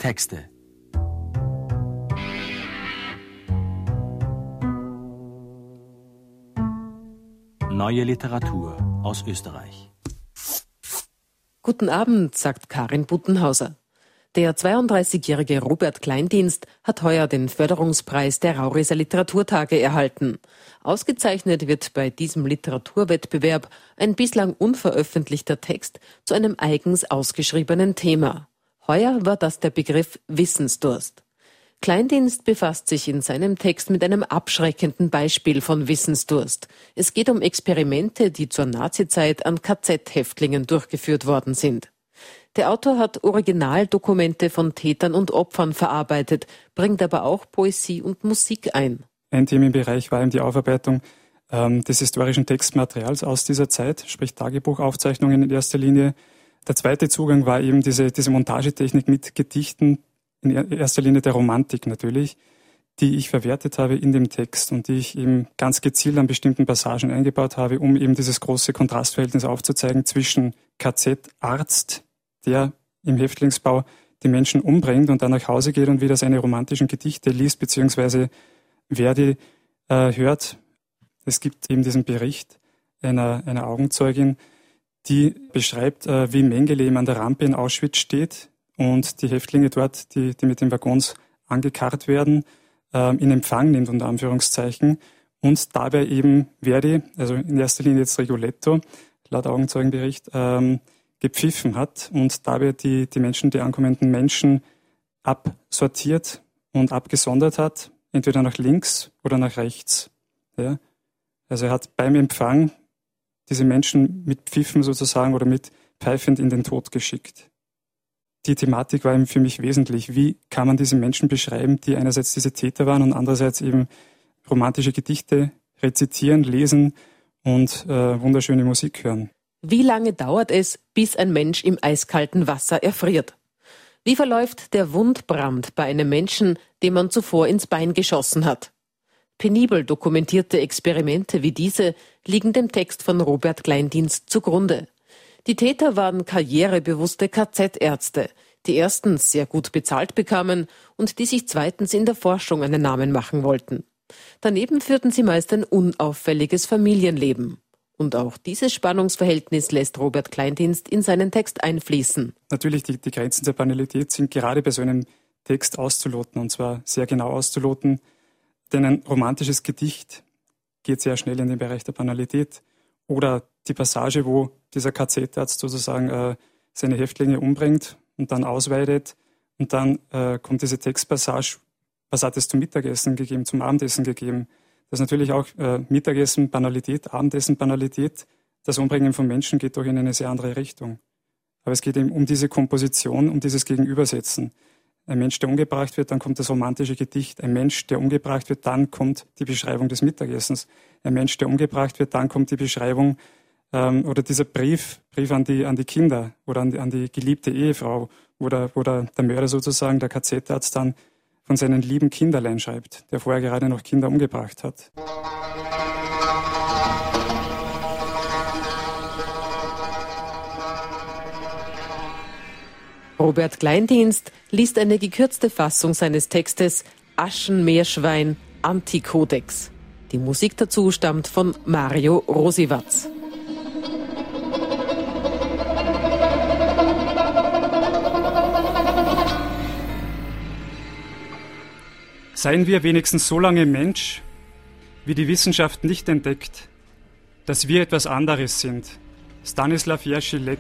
Texte. Neue Literatur aus Österreich. Guten Abend, sagt Karin Buttenhauser. Der 32-jährige Robert Kleindienst hat heuer den Förderungspreis der Rauriser Literaturtage erhalten. Ausgezeichnet wird bei diesem Literaturwettbewerb ein bislang unveröffentlichter Text zu einem eigens ausgeschriebenen Thema. Heuer war das der Begriff Wissensdurst. Kleindienst befasst sich in seinem Text mit einem abschreckenden Beispiel von Wissensdurst. Es geht um Experimente, die zur Nazizeit an KZ-Häftlingen durchgeführt worden sind. Der Autor hat Originaldokumente von Tätern und Opfern verarbeitet, bringt aber auch Poesie und Musik ein. Ein Themenbereich war eben die Aufarbeitung des historischen Textmaterials aus dieser Zeit, sprich Tagebuchaufzeichnungen in erster Linie. Der zweite Zugang war eben diese Montagetechnik mit Gedichten, in erster Linie der Romantik natürlich, die ich verwertet habe in dem Text und die ich eben ganz gezielt an bestimmten Passagen eingebaut habe, um eben dieses große Kontrastverhältnis aufzuzeigen zwischen KZ-Arzt, der im Häftlingsbau die Menschen umbringt und dann nach Hause geht und wieder seine romantischen Gedichte liest, beziehungsweise Verdi hört. Es gibt eben diesen Bericht einer Augenzeugin, die beschreibt, wie Mengele eben an der Rampe in Auschwitz steht und die Häftlinge dort, die mit den Waggons angekarrt werden, in Empfang nimmt, unter Anführungszeichen, und dabei eben Verdi, also in erster Linie jetzt Rigoletto, laut Augenzeugenbericht, gepfiffen hat und dabei die Menschen, die ankommenden Menschen absortiert und abgesondert hat, entweder nach links oder nach rechts. Ja? Also er hat beim Empfang diese Menschen mit Pfiffen sozusagen oder mit pfeifend in den Tod geschickt. Die Thematik war eben für mich wesentlich. Wie kann man diese Menschen beschreiben, die einerseits diese Täter waren und andererseits eben romantische Gedichte rezitieren, lesen und wunderschöne Musik hören? Wie lange dauert es, bis ein Mensch im eiskalten Wasser erfriert? Wie verläuft der Wundbrand bei einem Menschen, dem man zuvor ins Bein geschossen hat? Penibel dokumentierte Experimente wie diese liegen dem Text von Robert Kleindienst zugrunde. Die Täter waren karrierebewusste KZ-Ärzte, die erstens sehr gut bezahlt bekamen und die sich zweitens in der Forschung einen Namen machen wollten. Daneben führten sie meist ein unauffälliges Familienleben. Und auch dieses Spannungsverhältnis lässt Robert Kleindienst in seinen Text einfließen. Natürlich, die Grenzen der Banalität sind gerade bei so einem Text auszuloten, und zwar sehr genau auszuloten, denn ein romantisches Gedicht geht sehr schnell in den Bereich der Banalität. Oder die Passage, wo dieser KZ-Arzt sozusagen seine Häftlinge umbringt und dann ausweidet und dann kommt diese Textpassage, was hat es zum Mittagessen gegeben, zum Abendessen gegeben. Das ist natürlich auch Mittagessen, Banalität, Abendessen, Banalität. Das Umbringen von Menschen geht doch in eine sehr andere Richtung. Aber es geht eben um diese Komposition, um dieses Gegenübersetzen. Ein Mensch, der umgebracht wird, dann kommt das romantische Gedicht. Ein Mensch, der umgebracht wird, dann kommt die Beschreibung des Mittagessens. Ein Mensch, der umgebracht wird, dann kommt die Beschreibung oder dieser Brief an die Kinder oder an die geliebte Ehefrau, wo der Mörder sozusagen, der KZ-Arzt, dann von seinen lieben Kinderlein schreibt, der vorher gerade noch Kinder umgebracht hat. Robert Kleindienst liest eine gekürzte Fassung seines Textes Aschenmeerschwein Antikodex. Die Musik dazu stammt von Mario Rosiwatz. Seien wir wenigstens so lange Mensch, wie die Wissenschaft nicht entdeckt, dass wir etwas anderes sind. Stanislaw Jerzy Lec.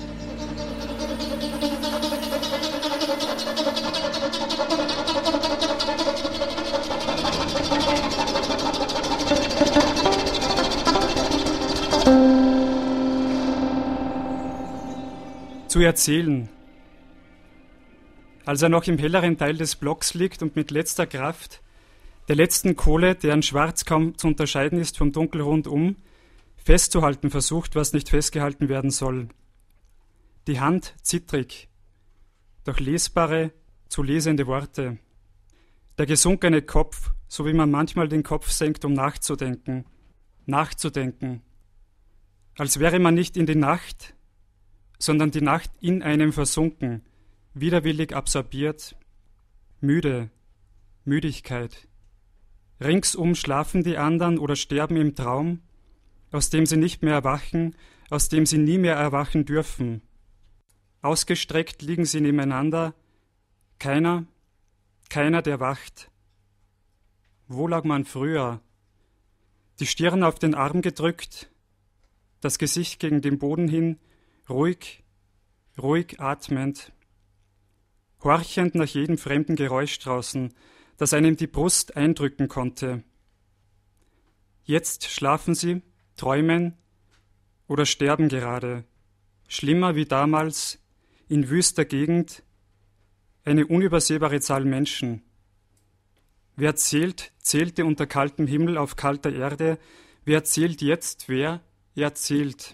Zu erzählen. Als er noch im helleren Teil des Blocks liegt und mit letzter Kraft, der letzten Kohle, deren Schwarz kaum zu unterscheiden ist vom Dunkel rundum, festzuhalten versucht, was nicht festgehalten werden soll. Die Hand zittrig, doch lesbare, zu lesende Worte. Der gesunkene Kopf, so wie man manchmal den Kopf senkt, um nachzudenken. Nachzudenken. Als wäre man nicht in die Nacht, sondern die Nacht in einem versunken, widerwillig absorbiert, müde, Müdigkeit. Ringsum schlafen die anderen oder sterben im Traum, aus dem sie nicht mehr erwachen, aus dem sie nie mehr erwachen dürfen. Ausgestreckt liegen sie nebeneinander, keiner, der wacht. Wo lag man früher? Die Stirn auf den Arm gedrückt, das Gesicht gegen den Boden hin, ruhig atmend, horchend nach jedem fremden Geräusch draußen, das einem die Brust eindrücken konnte. Jetzt schlafen sie, träumen oder sterben gerade, schlimmer wie damals, in wüster Gegend, eine unübersehbare Zahl Menschen. Wer zählte unter kaltem Himmel auf kalter Erde, wer zählt jetzt, wer erzählt.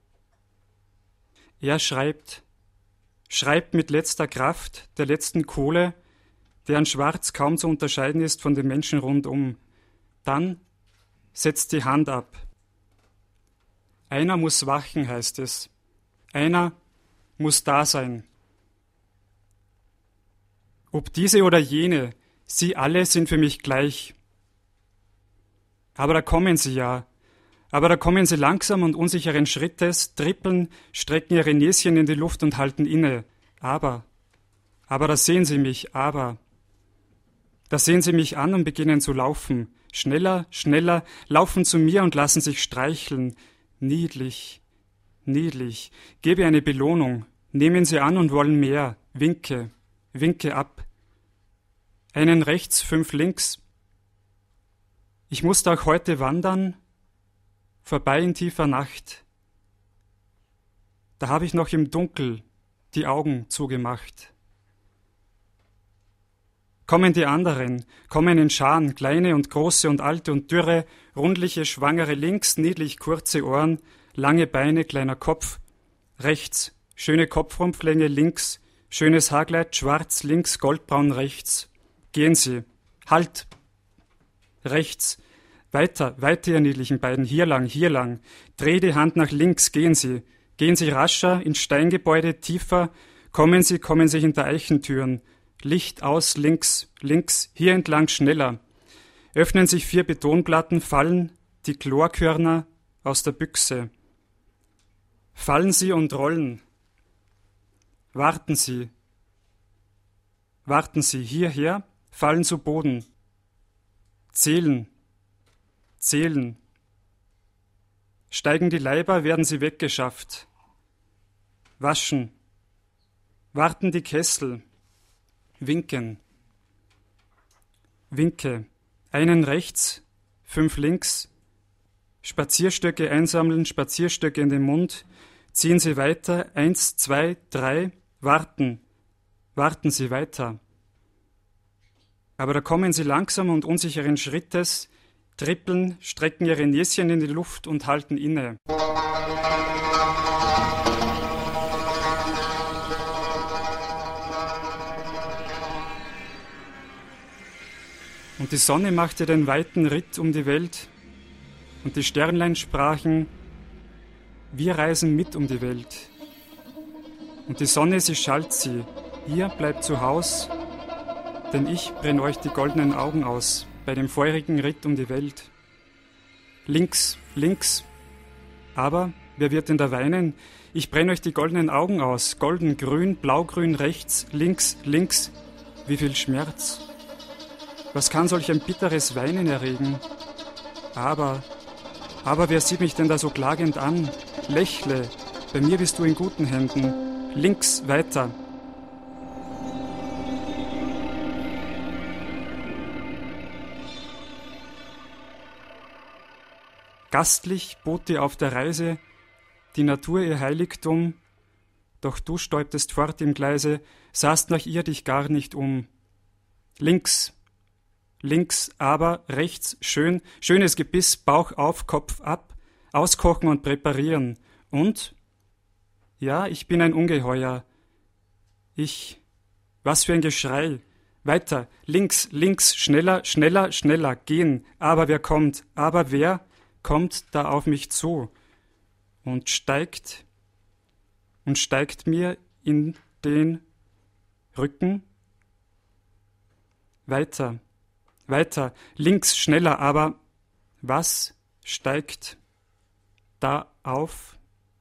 Er schreibt mit letzter Kraft, der letzten Kohle, deren Schwarz kaum zu unterscheiden ist von den Menschen rundum. Dann setzt die Hand ab. Einer muss wachen, heißt es. Einer muss da sein. Ob diese oder jene, sie alle sind für mich gleich. Aber da kommen sie ja. Aber da kommen sie langsam und unsicheren Schrittes, trippeln, strecken ihre Näschen in die Luft und halten inne. Aber da sehen sie mich, da sehen sie mich an und beginnen zu laufen. Schneller, laufen zu mir und lassen sich streicheln. Niedlich, gebe eine Belohnung, nehmen sie an und wollen mehr. Winke ab. Einen rechts, 5 links. Ich musste auch heute wandern, vorbei in tiefer Nacht. Da habe ich noch im Dunkel die Augen zugemacht. Kommen die anderen, kommen in Scharen, kleine und große und alte und dürre, rundliche, schwangere links, niedlich kurze Ohren, lange Beine, kleiner Kopf, rechts, schöne Kopfrumpflänge links, schönes Haarkleid, schwarz links, goldbraun rechts. Gehen Sie, halt, rechts, weiter, ihr niedlichen beiden, hier lang, dreh die Hand nach links, gehen Sie rascher, ins Steingebäude, tiefer, kommen Sie hinter Eichentüren, Licht aus, links, hier entlang schneller. Öffnen sich 4 Betonplatten, fallen die Chlorkörner aus der Büchse. Fallen sie und rollen. Warten Sie, hierher, fallen zu Boden. Zählen. Steigen die Leiber, werden sie weggeschafft. Waschen. Warten die Kessel. Winke. Einen rechts, 5 links. Spazierstöcke einsammeln, Spazierstöcke in den Mund. Ziehen Sie weiter, 1, 2, 3. Warten Sie weiter. Aber da kommen sie langsam und unsicheren Schrittes, trippeln, strecken ihre Näschen in die Luft und halten inne. Und die Sonne machte den weiten Ritt um die Welt, und die Sternlein sprachen, wir reisen mit um die Welt. Und die Sonne, sie schalt sie, ihr bleibt zu Haus, denn ich brenn euch die goldenen Augen aus bei dem feurigen Ritt um die Welt. Links, aber wer wird denn da weinen? Ich brenn euch die goldenen Augen aus, golden, grün, blaugrün, rechts, links, wie viel Schmerz. Was kann solch ein bitteres Weinen erregen? Aber wer sieht mich denn da so klagend an? Lächle, bei mir bist du in guten Händen. Links, weiter. Gastlich bot dir auf der Reise die Natur ihr Heiligtum, doch du stäubtest fort im Gleise, sahst nach ihr dich gar nicht um. Links, aber rechts, schönes Gebiss, Bauch auf, Kopf ab, auskochen und präparieren. Und? Ja, ich bin ein Ungeheuer. Was für ein Geschrei. Weiter, links, schneller, gehen. Aber wer kommt da auf mich zu und steigt mir in den Rücken. Weiter, weiter, links, schneller, aber was steigt da auf?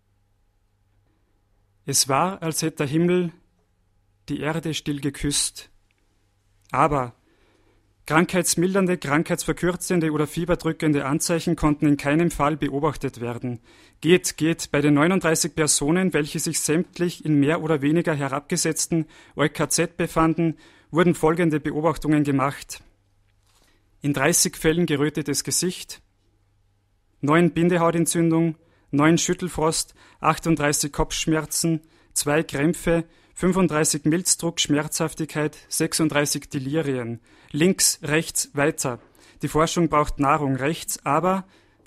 Es war, als hätte der Himmel die Erde still geküsst. Aber krankheitsmildernde, krankheitsverkürzende oder fieberdrückende Anzeichen konnten in keinem Fall beobachtet werden. Geht, bei den 39 Personen, welche sich sämtlich in mehr oder weniger herabgesetzten EuKZ befanden, wurden folgende Beobachtungen gemacht. In 30 Fällen gerötetes Gesicht, 9 Bindehautentzündung, 9 Schüttelfrost, 38 Kopfschmerzen, 2 Krämpfe, 35 Milzdruck, Schmerzhaftigkeit, 36 Delirien. Links, rechts, weiter. Die Forschung braucht Nahrung. Rechts, aber,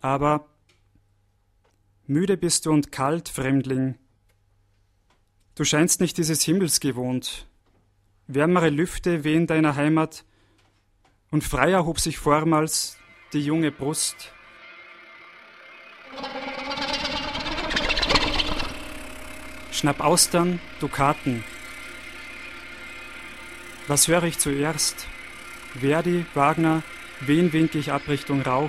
müde bist du und kalt, Fremdling. Du scheinst nicht dieses Himmels gewohnt. Wärmere Lüfte wehen deiner Heimat und freier hob sich vormals die junge Brust. Schnapp Austern, Dukaten. Was höre ich zuerst? Verdi, Wagner, wen wink ich ab Richtung Rauch?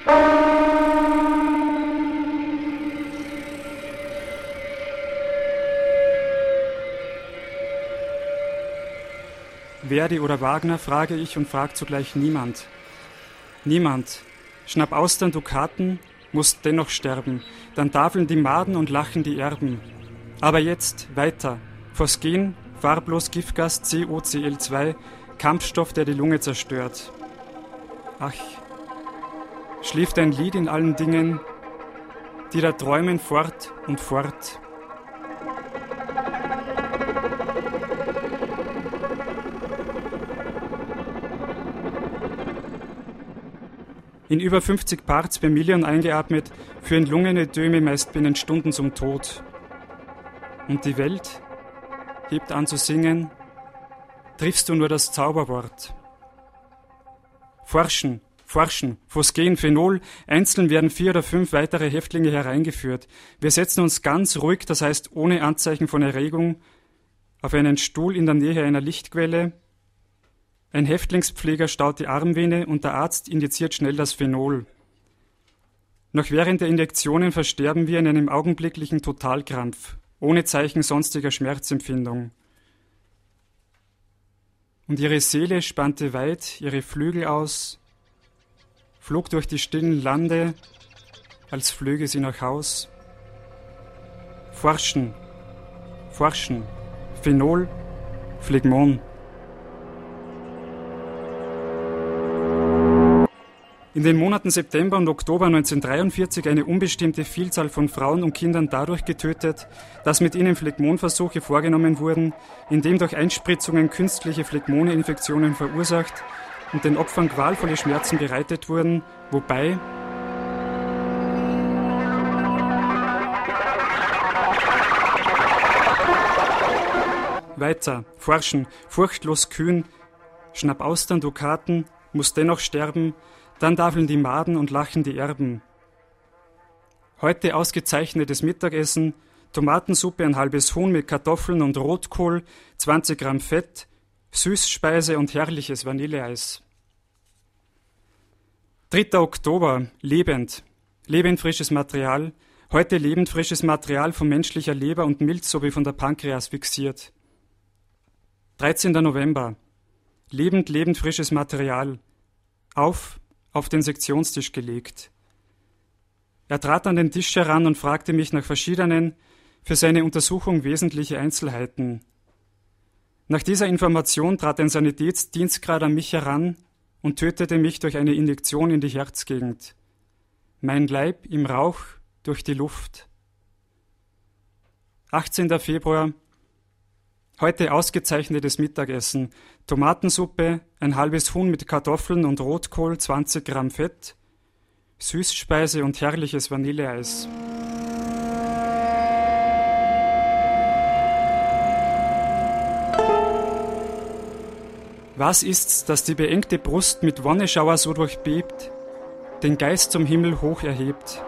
Verdi oder Wagner, frage ich und fragt zugleich niemand. Niemand. Schnapp Austern, Dukaten, muss dennoch sterben. Dann tafeln die Maden und lachen die Erben. Aber jetzt weiter. Phosgen, farblos Giftgas COCl2, Kampfstoff, der die Lunge zerstört. Ach, schläft ein Lied in allen Dingen, die da träumen fort und fort. In über 50 Parts per Million eingeatmet, führen Lungenödeme meist binnen Stunden zum Tod. Und die Welt hebt an zu singen, triffst du nur das Zauberwort. Forschen, Phosgen, Phenol, einzeln werden 4 oder 5 weitere Häftlinge hereingeführt. Wir setzen uns ganz ruhig, das heißt ohne Anzeichen von Erregung, auf einen Stuhl in der Nähe einer Lichtquelle. Ein Häftlingspfleger staut die Armvene und der Arzt injiziert schnell das Phenol. Noch während der Injektionen versterben wir in einem augenblicklichen Totalkrampf, ohne Zeichen sonstiger Schmerzempfindung. Und ihre Seele spannte weit ihre Flügel aus, flog durch die stillen Lande, als flöge sie nach Haus. Forschen, Phenol, Phlegmon. In den Monaten September und Oktober 1943 eine unbestimmte Vielzahl von Frauen und Kindern dadurch getötet, dass mit ihnen Phlegmonversuche vorgenommen wurden, indem durch Einspritzungen künstliche Phlegmoninfektionen verursacht und den Opfern qualvolle Schmerzen bereitet wurden, wobei weiter, forschen, furchtlos kühn, schnapp Austern, Dukaten, muss dennoch sterben, dann tafeln die Maden und lachen die Erben. Heute ausgezeichnetes Mittagessen, Tomatensuppe, ein halbes Huhn mit Kartoffeln und Rotkohl, 20 Gramm Fett, Süßspeise und herrliches Vanilleeis. 3. Oktober, lebend frisches Material, heute lebend frisches Material von menschlicher Leber und Milz sowie von der Pankreas fixiert. 13. November, lebend frisches Material, auf den Sektionstisch gelegt. Er trat an den Tisch heran und fragte mich nach verschiedenen, für seine Untersuchung wesentliche Einzelheiten. Nach dieser Information trat ein Sanitätsdienstgrad an mich heran und tötete mich durch eine Injektion in die Herzgegend. Mein Leib im Rauch durch die Luft. 18. Februar, heute ausgezeichnetes Mittagessen, Tomatensuppe, ein halbes Huhn mit Kartoffeln und Rotkohl, 20 Gramm Fett, Süßspeise und herrliches Vanilleeis. Was ist's, das die beengte Brust mit Wonneschauer so durchbebt, den Geist zum Himmel hoch erhebt?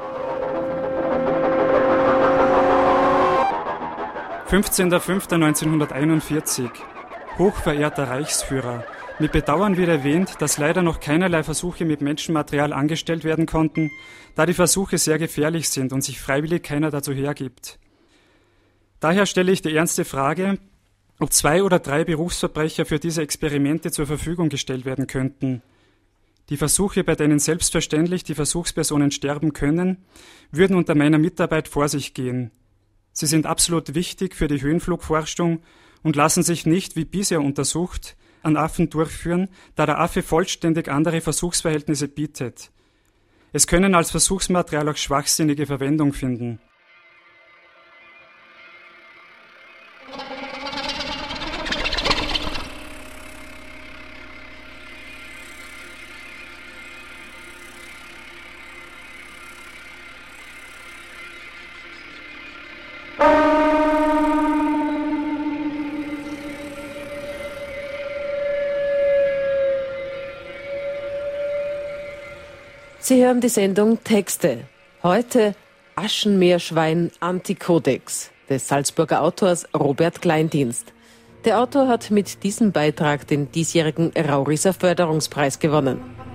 15.05.1941. Hochverehrter Reichsführer, mit Bedauern wird erwähnt, dass leider noch keinerlei Versuche mit Menschenmaterial angestellt werden konnten, da die Versuche sehr gefährlich sind und sich freiwillig keiner dazu hergibt. Daher stelle ich die ernste Frage, ob 2 oder 3 Berufsverbrecher für diese Experimente zur Verfügung gestellt werden könnten. Die Versuche, bei denen selbstverständlich die Versuchspersonen sterben können, würden unter meiner Mitarbeit vor sich gehen. Sie sind absolut wichtig für die Höhenflugforschung und lassen sich nicht, wie bisher untersucht, an Affen durchführen, da der Affe vollständig andere Versuchsverhältnisse bietet. Es können als Versuchsmaterial auch schwachsinnige Verwendung finden. Sie hören die Sendung Texte. Heute Aschenmeerschwein Antikodex des Salzburger Autors Robert Kleindienst. Der Autor hat mit diesem Beitrag den diesjährigen Rauriser Förderungspreis gewonnen.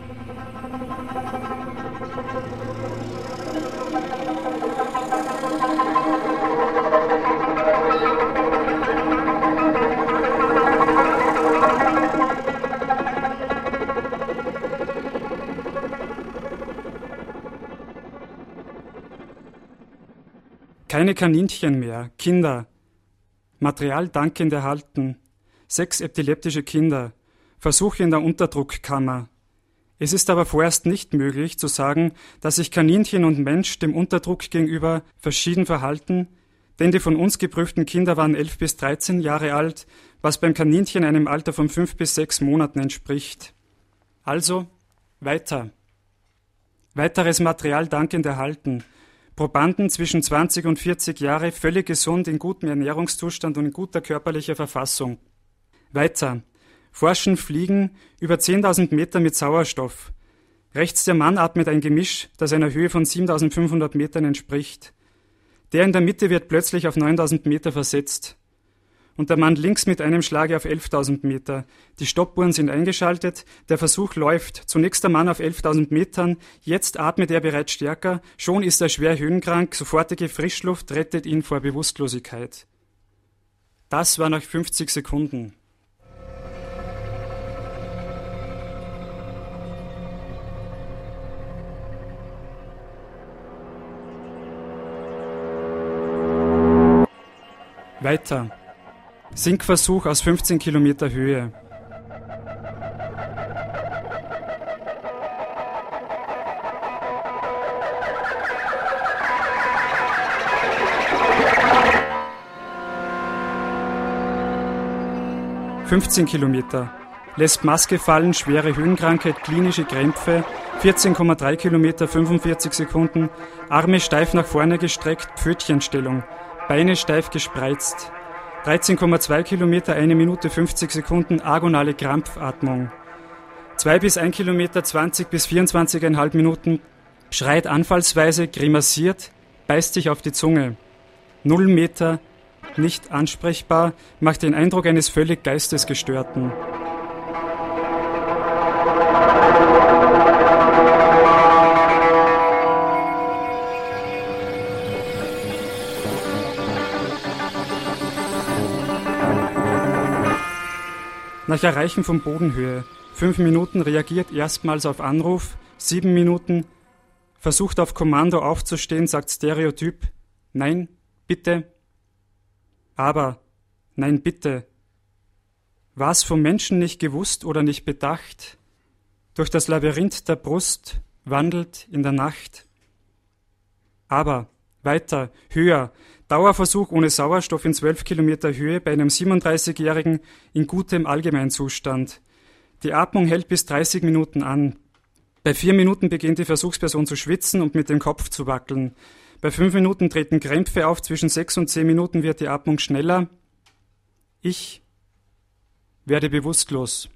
Keine Kaninchen mehr, Kinder. Material dankend erhalten. 6 epileptische Kinder. Versuche in der Unterdruckkammer. Es ist aber vorerst nicht möglich zu sagen, dass sich Kaninchen und Mensch dem Unterdruck gegenüber verschieden verhalten, denn die von uns geprüften Kinder waren 11 bis 13 Jahre alt, was beim Kaninchen einem Alter von 5 bis 6 Monaten entspricht. Also weiter. Weiteres Material dankend erhalten. Probanden zwischen 20 und 40 Jahre, völlig gesund, in gutem Ernährungszustand und in guter körperlicher Verfassung. Weiter. Forschen Fliegen über 10.000 Meter mit Sauerstoff. Rechts der Mann atmet ein Gemisch, das einer Höhe von 7.500 Metern entspricht. Der in der Mitte wird plötzlich auf 9.000 Meter versetzt. Und der Mann links mit einem Schlage auf 11.000 Meter. Die Stoppuhren sind eingeschaltet, der Versuch läuft. Zunächst der Mann auf 11.000 Metern, jetzt atmet er bereits stärker, schon ist er schwer höhenkrank, sofortige Frischluft rettet ihn vor Bewusstlosigkeit. Das war nach 50 Sekunden. Weiter. Sinkversuch aus 15 Kilometer Höhe. ...15 Kilometer. Lässt Maske fallen, schwere Höhenkrankheit, klinische Krämpfe, 14,3 Kilometer, 45 Sekunden, Arme steif nach vorne gestreckt, Pfötchenstellung, Beine steif gespreizt. 13,2 Kilometer, 1 Minute 50 Sekunden, agonale Krampfatmung. 2 bis 1 Kilometer, 20 bis 24,5 Minuten, schreit anfallsweise, grimassiert, beißt sich auf die Zunge. 0 Meter, nicht ansprechbar, macht den Eindruck eines völlig Geistesgestörten. Nach Erreichen von Bodenhöhe, 5 Minuten, reagiert erstmals auf Anruf, 7 Minuten, versucht auf Kommando aufzustehen, sagt Stereotyp, nein, bitte, aber, nein, bitte. War's vom Menschen nicht gewusst oder nicht bedacht, durch das Labyrinth der Brust wandelt in der Nacht. Aber, weiter, höher, Dauerversuch ohne Sauerstoff in 12 Kilometer Höhe bei einem 37-Jährigen in gutem Allgemeinzustand. Die Atmung hält bis 30 Minuten an. Bei 4 Minuten beginnt die Versuchsperson zu schwitzen und mit dem Kopf zu wackeln. Bei 5 Minuten treten Krämpfe auf, zwischen 6 und 10 Minuten wird die Atmung schneller. Ich werde bewusstlos.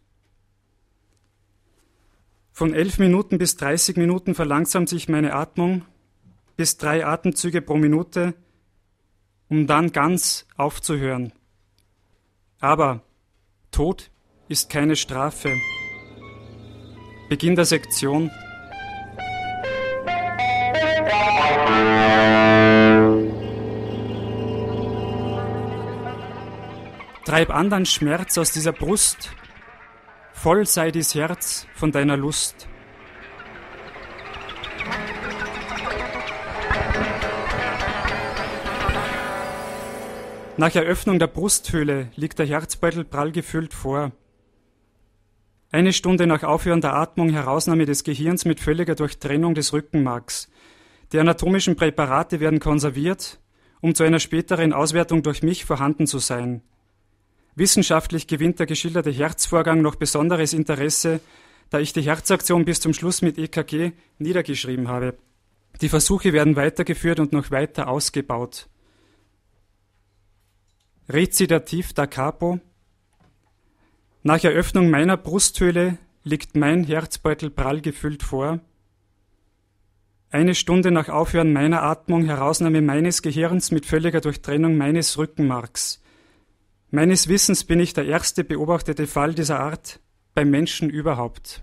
Von 11 Minuten bis 30 Minuten verlangsamt sich meine Atmung, bis 3 Atemzüge pro Minute, um dann ganz aufzuhören. Aber Tod ist keine Strafe. Beginn der Sektion. Treib andern Schmerz aus dieser Brust, voll sei dies Herz von deiner Lust. Nach Eröffnung der Brusthöhle liegt der Herzbeutel prall gefüllt vor. Eine Stunde nach Aufhören der Atmung Herausnahme des Gehirns mit völliger Durchtrennung des Rückenmarks. Die anatomischen Präparate werden konserviert, um zu einer späteren Auswertung durch mich vorhanden zu sein. Wissenschaftlich gewinnt der geschilderte Herzvorgang noch besonderes Interesse, da ich die Herzaktion bis zum Schluss mit EKG niedergeschrieben habe. Die Versuche werden weitergeführt und noch weiter ausgebaut. Rezitativ da capo. Nach Eröffnung meiner Brusthöhle liegt mein Herzbeutel prall gefüllt vor. Eine Stunde nach Aufhören meiner Atmung Herausnahme meines Gehirns mit völliger Durchtrennung meines Rückenmarks. Meines Wissens bin ich der erste beobachtete Fall dieser Art beim Menschen überhaupt.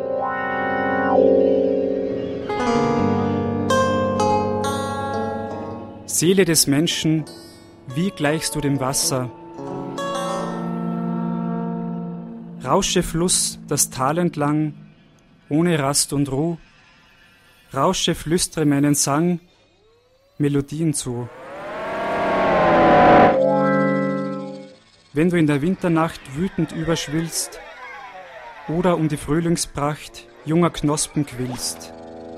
Seele des Menschen, wie gleichst du dem Wasser? Rausche Fluss das Tal entlang, ohne Rast und Ruh. Rausche, flüstere meinen Sang, Melodien zu. Wenn du in der Winternacht wütend überschwillst oder um die Frühlingspracht junger Knospen quillst.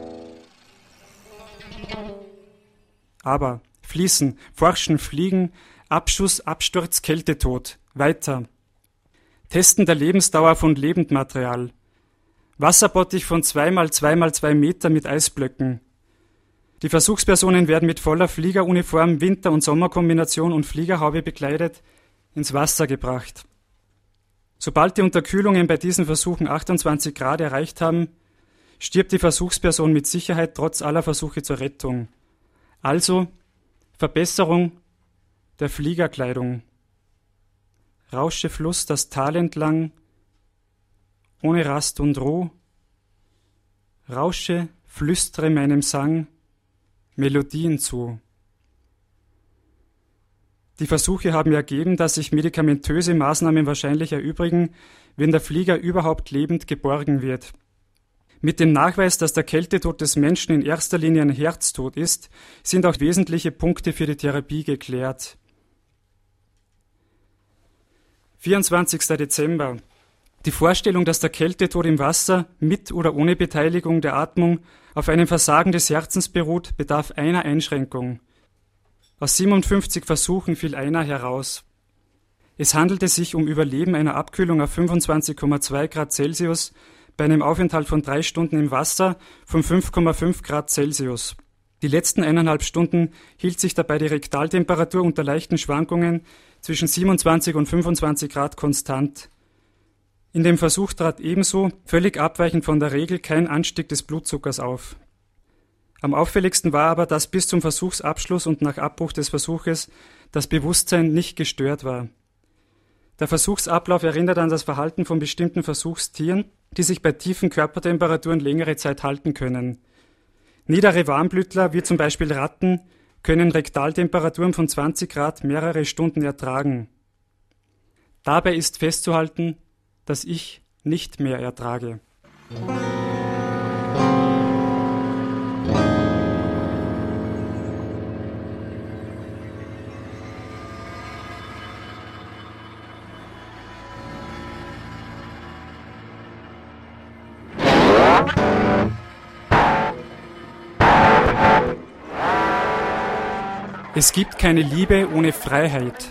Aber fließen, forschen, fliegen, Abschuss, Absturz, Kältetod, weiter. Testen der Lebensdauer von Lebendmaterial. Wasserbottich von 2x2x2 Meter mit Eisblöcken. Die Versuchspersonen werden mit voller Fliegeruniform, Winter- und Sommerkombination und Fliegerhaube bekleidet, ins Wasser gebracht. Sobald die Unterkühlungen bei diesen Versuchen 28 Grad erreicht haben, stirbt die Versuchsperson mit Sicherheit trotz aller Versuche zur Rettung. Also Verbesserung der Fliegerkleidung. Rausche Fluss das Tal entlang, ohne Rast und Ruh. Rausche, flüstere meinem Sang Melodien zu. Die Versuche haben ergeben, dass sich medikamentöse Maßnahmen wahrscheinlich erübrigen, wenn der Flieger überhaupt lebend geborgen wird. Mit dem Nachweis, dass der Kältetod des Menschen in erster Linie ein Herztod ist, sind auch wesentliche Punkte für die Therapie geklärt. 24. Dezember. Die Vorstellung, dass der Kältetod im Wasser mit oder ohne Beteiligung der Atmung auf einem Versagen des Herzens beruht, bedarf einer Einschränkung. Aus 57 Versuchen fiel einer heraus. Es handelte sich um Überleben einer Abkühlung auf 25,2 Grad Celsius bei einem Aufenthalt von 3 Stunden im Wasser von 5,5 Grad Celsius. Die letzten 1,5 Stunden hielt sich dabei die Rektaltemperatur unter leichten Schwankungen zwischen 27 und 25 Grad konstant. In dem Versuch trat ebenso, völlig abweichend von der Regel, kein Anstieg des Blutzuckers auf. Am auffälligsten war aber, dass bis zum Versuchsabschluss und nach Abbruch des Versuches das Bewusstsein nicht gestört war. Der Versuchsablauf erinnert an das Verhalten von bestimmten Versuchstieren, die sich bei tiefen Körpertemperaturen längere Zeit halten können. Niedere Warmblütler, wie zum Beispiel Ratten, können Rektaltemperaturen von 20 Grad mehrere Stunden ertragen. Dabei ist festzuhalten, dass ich nicht mehr ertrage. Es gibt keine Liebe ohne Freiheit.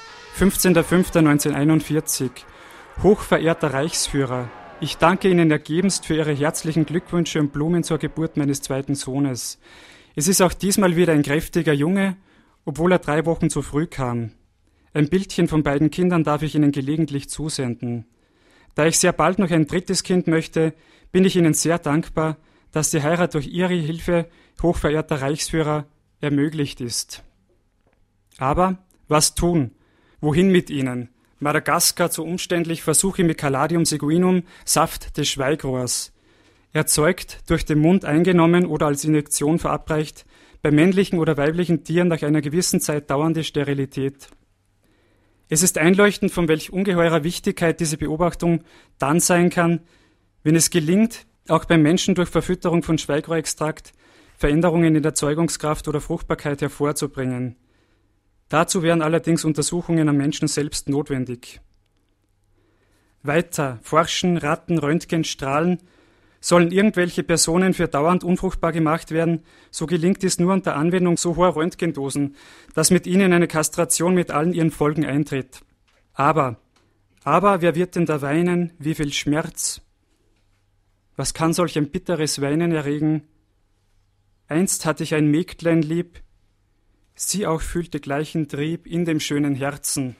15.05.1941. Hochverehrter Reichsführer, ich danke Ihnen ergebenst für Ihre herzlichen Glückwünsche und Blumen zur Geburt meines zweiten Sohnes. Es ist auch diesmal wieder ein kräftiger Junge, obwohl er 3 Wochen zu früh kam. Ein Bildchen von beiden Kindern darf ich Ihnen gelegentlich zusenden. Da ich sehr bald noch ein 3. Kind möchte, bin ich Ihnen sehr dankbar, dass die Heirat durch Ihre Hilfe, hochverehrter Reichsführer, ermöglicht ist. Aber was tun? Wohin mit ihnen? Madagaskar zu umständlich, versuche mit Caladium seguinum, Saft des Schweigrohrs. Erzeugt, durch den Mund eingenommen oder als Injektion verabreicht, bei männlichen oder weiblichen Tieren nach einer gewissen Zeit dauernde Sterilität. Es ist einleuchtend, von welch ungeheurer Wichtigkeit diese Beobachtung dann sein kann, wenn es gelingt, auch beim Menschen durch Verfütterung von Schweigrohrextrakt Veränderungen in der Zeugungskraft oder Fruchtbarkeit hervorzubringen. Dazu wären allerdings Untersuchungen am Menschen selbst notwendig. Weiter forschen, Ratten, Röntgen, Strahlen. Sollen irgendwelche Personen für dauernd unfruchtbar gemacht werden, so gelingt dies nur unter Anwendung so hoher Röntgendosen, dass mit ihnen eine Kastration mit allen ihren Folgen eintritt. Aber wer wird denn da weinen? Wie viel Schmerz? Was kann solch ein bitteres Weinen erregen? Einst hatte ich ein Mägdlein lieb, sie auch fühlte gleichen Trieb in dem schönen Herzen.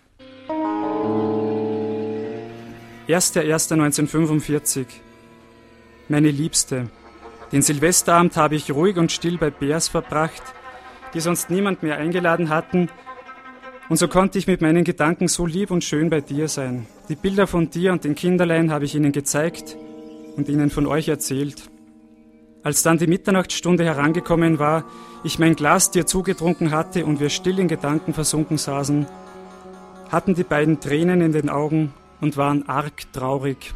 1.1.1945. Meine Liebste, den Silvesterabend habe ich ruhig und still bei Bears verbracht, die sonst niemand mehr eingeladen hatten, und so konnte ich mit meinen Gedanken so lieb und schön bei dir sein. Die Bilder von dir und den Kinderlein habe ich ihnen gezeigt und ihnen von euch erzählt. Als dann die Mitternachtsstunde herangekommen war, ich mein Glas dir zugetrunken hatte und wir still in Gedanken versunken saßen, hatten die beiden Tränen in den Augen und waren arg traurig.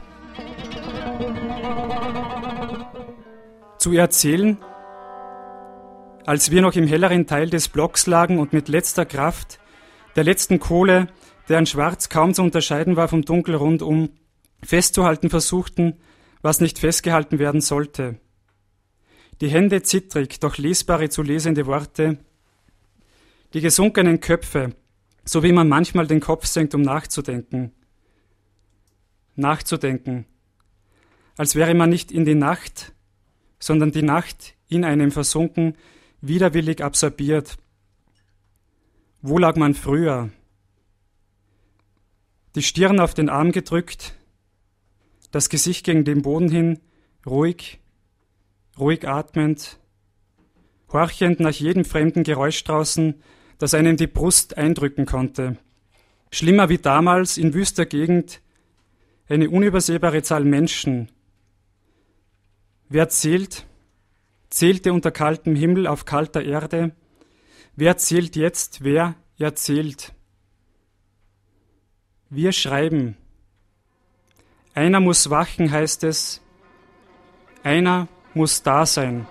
Zu erzählen, als wir noch im helleren Teil des Blocks lagen und mit letzter Kraft, der letzten Kohle, deren Schwarz kaum zu unterscheiden war vom Dunkel rundum, festzuhalten versuchten, was nicht festgehalten werden sollte. Die Hände zittrig, doch lesbare zu lesende Worte, die gesunkenen Köpfe, so wie man manchmal den Kopf senkt, um nachzudenken. Nachzudenken, als wäre man nicht in die Nacht, sondern die Nacht in einem versunken, widerwillig absorbiert. Wo lag man früher? Die Stirn auf den Arm gedrückt, das Gesicht gegen den Boden hin, ruhig atmend, horchend nach jedem fremden Geräusch draußen, das einem die Brust eindrücken konnte. Schlimmer wie damals in wüster Gegend, eine unübersehbare Zahl Menschen. Wer zählte unter kaltem Himmel auf kalter Erde? Wer zählt jetzt, wer erzählt? Wir schreiben. Einer muss wachen, heißt es. Einer muss da sein.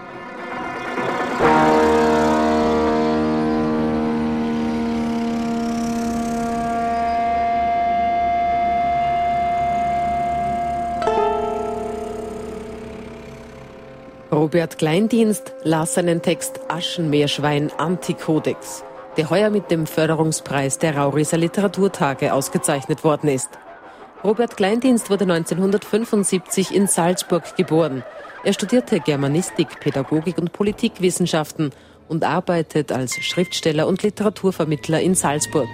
Robert Kleindienst las seinen Text Aschenmeerschwein Antikodex, der heuer mit dem Förderungspreis der Rauriser Literaturtage ausgezeichnet worden ist. Robert Kleindienst wurde 1975 in Salzburg geboren. Er studierte Germanistik, Pädagogik und Politikwissenschaften und arbeitet als Schriftsteller und Literaturvermittler in Salzburg.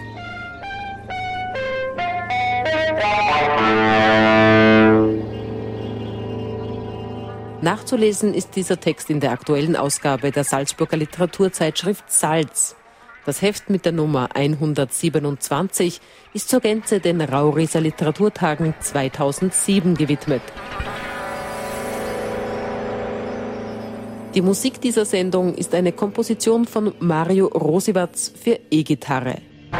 Nachzulesen ist dieser Text in der aktuellen Ausgabe der Salzburger Literaturzeitschrift Salz. Das Heft mit der Nummer 127 ist zur Gänze den Rauriser Literaturtagen 2007 gewidmet. Die Musik dieser Sendung ist eine Komposition von Mario Rosivatz für E-Gitarre.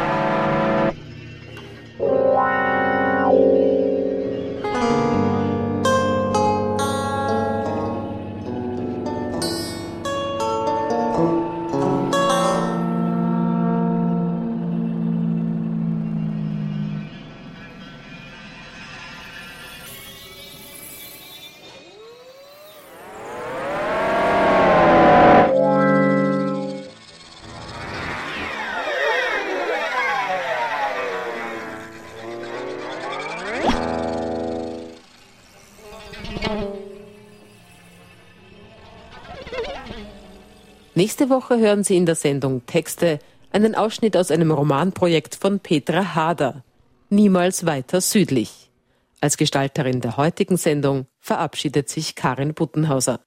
Nächste Woche hören Sie in der Sendung Texte einen Ausschnitt aus einem Romanprojekt von Petra Hader, Niemals weiter südlich. Als Gestalterin der heutigen Sendung verabschiedet sich Karin Buttenhauser.